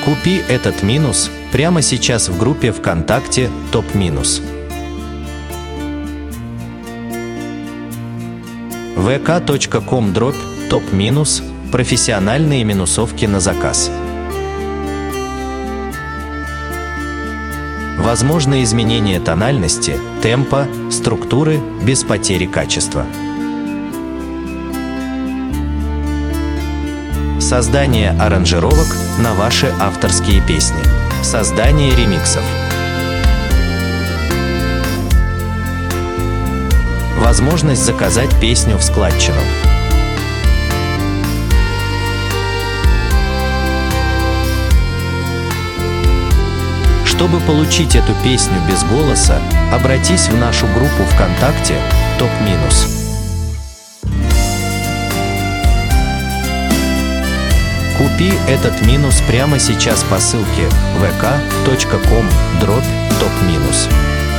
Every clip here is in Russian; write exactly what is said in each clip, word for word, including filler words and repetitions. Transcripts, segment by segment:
Купи этот минус прямо сейчас в группе ВКонтакте Топ Минус. вэ ка точка ком дробь топ минус. Профессиональные минусовки на заказ. Возможно изменение тональности, темпа, структуры без потери качества. Создание аранжировок на ваши авторские песни. Создание ремиксов. Возможность заказать песню в складчину. Чтобы получить эту песню без голоса, обратись в нашу группу ВКонтакте Топ Минус. Купи этот минус прямо сейчас по ссылке вэ ка точка ком дробь топ минус.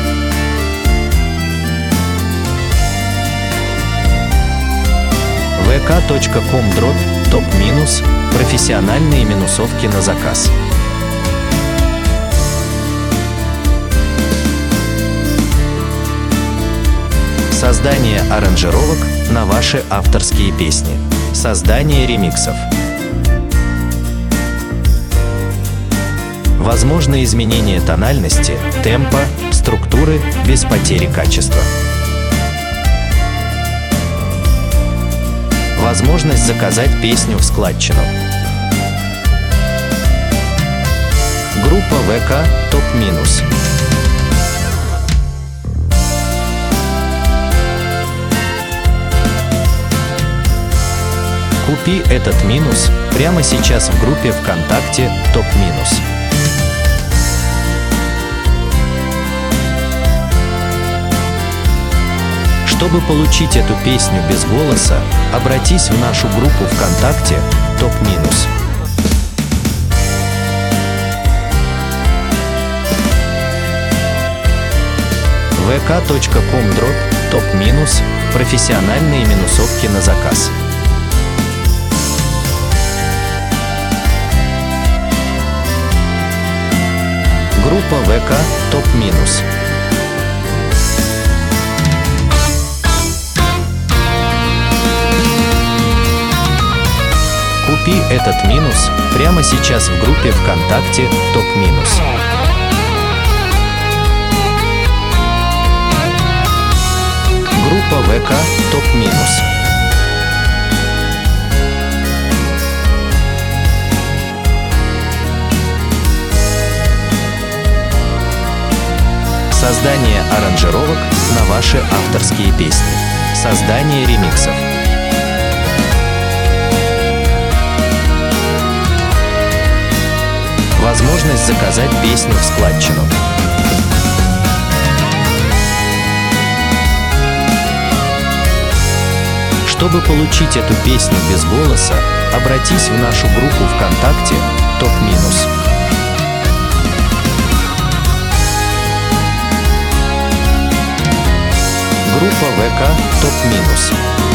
вэ ка точка ком дробь топ минус. Профессиональные минусовки на заказ. Создание аранжировок на ваши авторские песни. Создание ремиксов. Возможно изменение тональности, темпа, структуры без потери качества. Возможность заказать песню в складчину. Группа вэ ка Топ Минус. Купи этот минус прямо сейчас в группе ВКонтакте Топ Минус. Чтобы получить эту песню без голоса, обратись в нашу группу ВКонтакте Топ Минус. вэ ка точка ком дробь топ минус. Профессиональные минусовки на заказ. Группа вэ ка Топ Минус. Купи этот минус прямо сейчас в группе ВКонтакте Топ Минус. Группа вэ ка Топ Минус. Создание аранжировок на ваши авторские песни. Создание ремиксов. Возможность заказать песню в складчину. Чтобы получить эту песню без голоса, обратись в нашу группу ВКонтакте Топ Минус. Группа вэ ка Топ Минус.